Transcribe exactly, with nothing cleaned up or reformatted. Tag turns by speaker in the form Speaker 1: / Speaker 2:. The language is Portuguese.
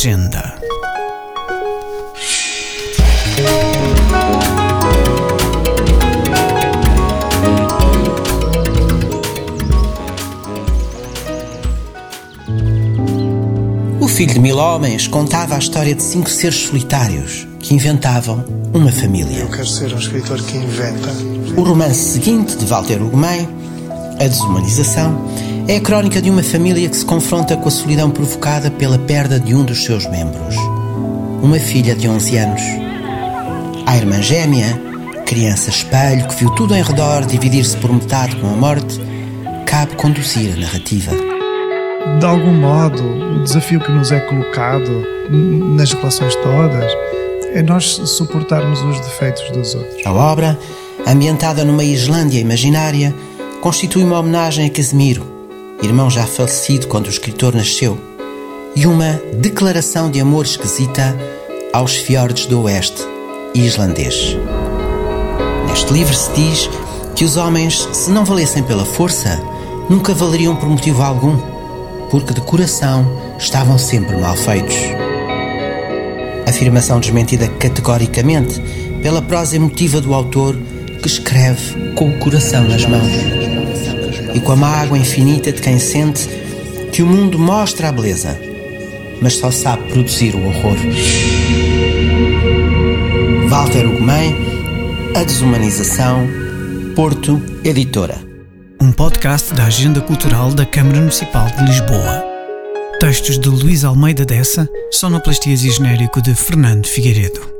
Speaker 1: Agenda.
Speaker 2: O Filho de Mil Homens contava a história de cinco seres solitários que inventavam uma família.
Speaker 3: Eu quero ser um escritor que inventa.
Speaker 2: O romance seguinte, de Walter Ugumem, A Desumanização, é a crónica de uma família que se confronta com a solidão provocada pela perda de um dos seus membros. Uma filha de onze anos. A irmã gêmea, criança espelho que viu tudo em redor dividir-se por metade com a morte, cabe conduzir a narrativa.
Speaker 3: De algum modo, o desafio que nos é colocado nas relações todas é nós suportarmos os defeitos dos outros.
Speaker 2: A obra, ambientada numa Islândia imaginária, constitui uma homenagem a Casimiro, irmão já falecido quando o escritor nasceu, e uma declaração de amor esquisita aos fiordes do oeste islandês. Neste livro se diz que os homens, se não valessem pela força, nunca valeriam por motivo algum, porque de coração estavam sempre mal feitos. Afirmação desmentida categoricamente pela prosa emotiva do autor, que escreve com o coração nas mãos e com a mágoa infinita de quem sente que o mundo mostra a beleza, mas só sabe produzir o horror. Walter Ugumem, A Desumanização, Porto Editora.
Speaker 1: Um podcast da Agenda Cultural da Câmara Municipal de Lisboa. Textos de Luís Almeida Dessa, sonoplastia e genérico de Fernando Figueiredo.